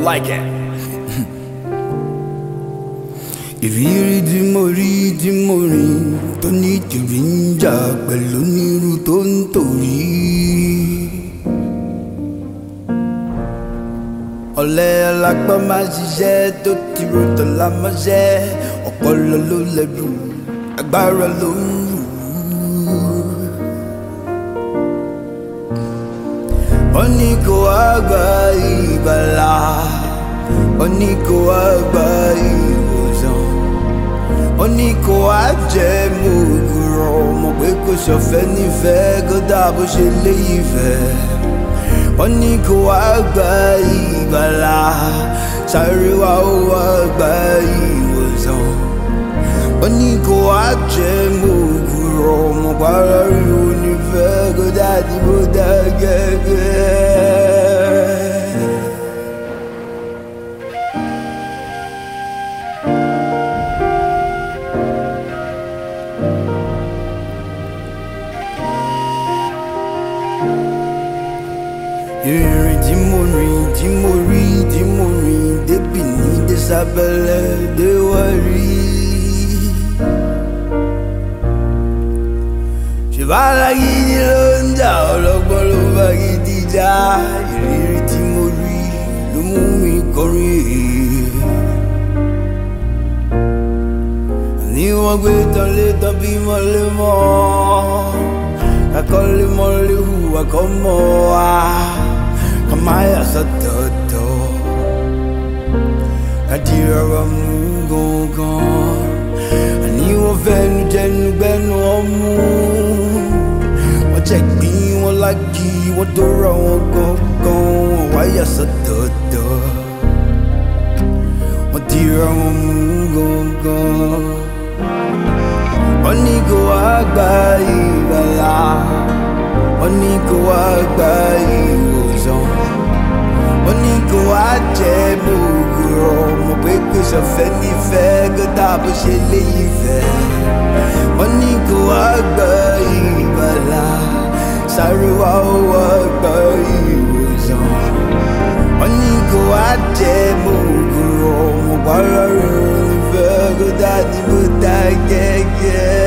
like it. Ìrírí tí mo rí tó ní tìrí ń jà pẹ̀lú onírú tó ń tòrí. Ọ̀lẹ alápá máa ṣiṣẹ́ tó ti rò tọ́lá mọ́ṣẹ́, ọpọlọ ló lẹ́rù agbára ló ń rù. Wọ́n ní kó wá gba ìgbàlà, wọ́n ní kó wá gba ìwòsàn, wọ́n ní kó wá jẹ́ mògùrọ̀, mọ̀ pé kò ṣọ̀fẹ́ nífẹ̀ẹ́ kó dà bó ṣe léyìí fẹ́. Wọ́n ní kó wá gba ìgbàlà, sáré wá ó wá gba ìwòsàn, wọ́n ní kó wá jẹ́ mògùrọ̀, mọ̀ pàrọ̀ rí onífẹ́ kó dà dìbò dá gẹ́gẹ́. Ìrìn tí mo rìn débì ní désàbẹ̀lẹ̀ déwárí. Ṣèbára gidi ló ń jà, ọlọ́gbọ́n ló bá gidi jà. Ìrírí tí mo rí ló mú mi kọrin èyí. Ní wọ́n gbé tán lé tán bí mọ́lé mọ́, kakọ́lé mọ́lé hùwà kọ́ mọ́ wa. Kamaya satoto Adira ramugongon Ani wọ́n fẹ́nu jẹnu gbẹ́nu ọmú. Wọ́n jẹ́ gbín wọn lági, wọ́n dóra wọn gangan. Wọ́n wáyà satoto Wọ́n dira wọn mú gangan. Wọ́n ní kó wá gba ìgbàlà, wọ́n ní kó wá gba ìwòsàn, wọ́n ní kó wá jẹ́ mògùrọ̀, mọ̀ pé kò ṣọ̀fẹ́ nífẹ̀ẹ́ kó dà bó ṣe léyìí fẹ́. Wọ́n ní kó wá gba ìgbàlà, sáré wá ó wá gba ìwòsàn, wọ́n ní kó wá jẹ́ mògùrọ̀, mọ̀ pàrọ̀ rí onífẹ́ kó dà dìbò dá gẹ́gẹ́.